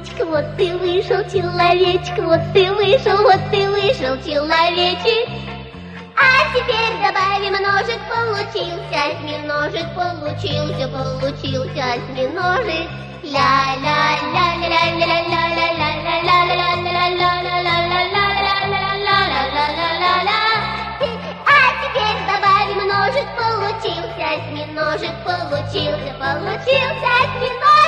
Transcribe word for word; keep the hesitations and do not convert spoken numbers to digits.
человечек, вот ты вышел, человечек, вот ты вышел, вот ты вышел, человечек. А теперь добавим ножик, получился осьминожек, получился, получился осьминожек. А теперь добавим ножик, получился осьминожек, получился, получился осьминожек.